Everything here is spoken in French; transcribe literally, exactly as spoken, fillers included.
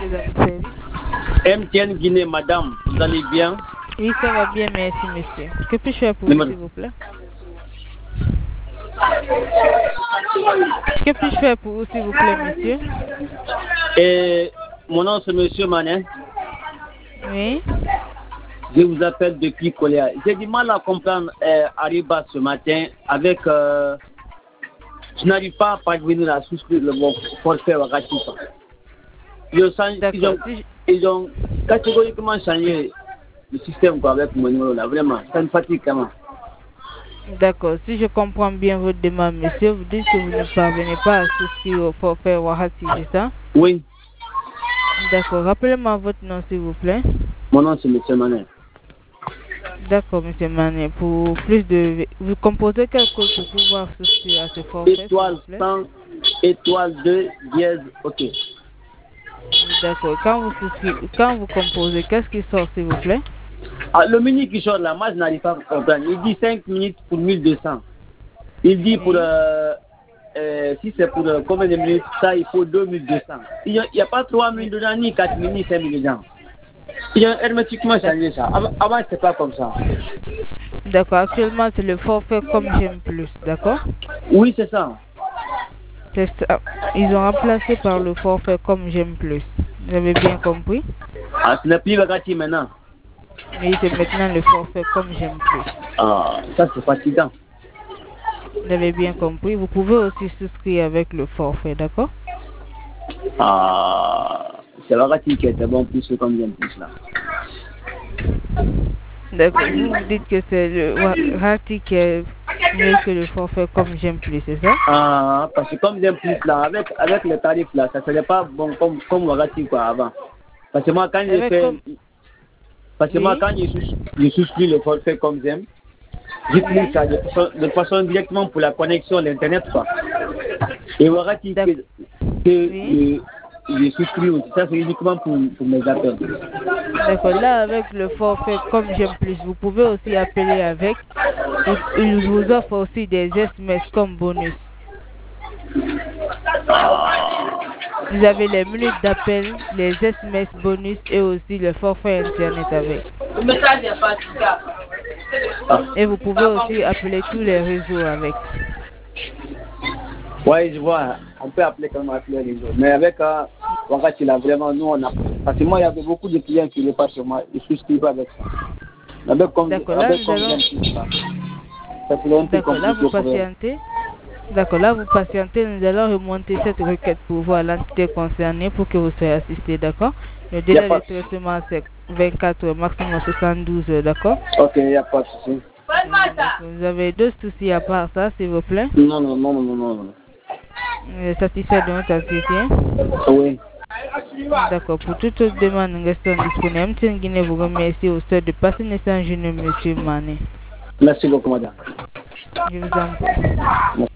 vous avez fait? M T N Guinée, madame, vous allez bien? Oui, ça va bien, merci, monsieur. Que puis-je faire pour vous, s'il vous plaît? Que puis-je faire pour vous, s'il vous plaît, monsieur? Et mon nom, c'est monsieur Manet. Oui. Je vous appelle depuis Coléa. J'ai du mal à comprendre euh, Ariba ce matin avec... Euh, je n'arrive pas à parvenir à souscrire le bon forfait Wakati. Ils ont, ils, ont, ils ont catégoriquement changé le système quoi, avec mon numéro là. Vraiment, ça me fatigue quand même. D'accord. Si je comprends bien votre demande, monsieur, vous dites que vous ne parvenez pas à souscrire au forfait Wakati, c'est ça? Oui. D'accord. Rappelez-moi votre nom, s'il vous plaît. Mon nom, c'est monsieur Manet. D'accord, monsieur Manet. Pour plus de... Vous composez quel code pour pouvoir souscrire à ce forfait? Étoile cent, étoile deux, dièse, ok. D'accord. Quand vous souscrivez, quand vous composez, qu'est-ce qui sort, s'il vous plaît? Ah, le menu qui sort là, moi je n'arrive pas à comprendre. Il dit cinq minutes pour mille deux cents. Il dit pour... Euh, euh, si c'est pour euh, combien de minutes, ça il faut deux mille deux cents. Il n'y a, a pas trois mille dedans, ni quatre mille, ni cinq mille dedans. Il a hermétiquement changé ça. Avant, avant c'était pas comme ça. D'accord. Actuellement, c'est le forfait comme j'aime plus, d'accord? Oui, c'est ça. C'est ça. Ils ont remplacé par le forfait comme j'aime plus. Vous avez bien compris? Ah, ce n'est plus Wakati maintenant. Mais c'est maintenant le forfait comme j'aime plus. Ah, ça c'est fatigant. Vous avez bien compris. Vous pouvez aussi souscrire avec le forfait, d'accord? Ah, c'est Wakati qui était bon plus que comme j'aime plus là. D'accord. Vous vous dites que c'est le Wakati qui est mieux que le forfait comme j'aime plus, c'est ça? Ah, parce que comme j'aime plus là, avec, avec les tarifs là, ça serait pas bon comme, comme Wakati quoi avant. Parce que moi quand je fais... Comme... Parce que oui. moi quand je, je souscris le forfait comme j'aime, j'utilise oui. ça de façon, de façon directement pour la connexion à l'internet quoi. Et Wakati que, que oui. je, je souscris aussi, ça c'est uniquement pour, pour mes appels. D'accord, là avec le forfait comme j'aime plus, vous pouvez aussi appeler avec. Il vous offre aussi des S M S comme bonus. Vous avez les minutes d'appel, les S M S bonus et aussi le forfait internet avec. Et vous pouvez aussi appeler tous les réseaux avec. Oui, je vois. On peut appeler comme appeler les réseaux. Mais avec euh, Wakati là, vraiment, nous on a. Parce que moi, il y avait beaucoup de clients qui ne pas sur moi. Ils ne souscrivent pas avec ça. Avec comme, D'accord, là, avec nous allons... D'accord, là, vous patientez. D'accord, là, vous patientez. Nous allons remonter cette requête pour voir l'entité concernée pour que vous soyez assisté, d'accord? Le délai de traitement, c'est vingt-quatre heures, maximum soixante-douze heures, d'accord? Ok, il n'y a pas de souci. Vous avez deux soucis à part ça, s'il vous plaît? Non, non, non, non, non, non. Satisfait de notre entretien? Oui. D'accord. Pour toute autre demande, nous restons disponibles. M T N Guinée vous remercie au stade de passer naissance jeune monsieur Mané. Merci beaucoup, madame. Je vous en prie.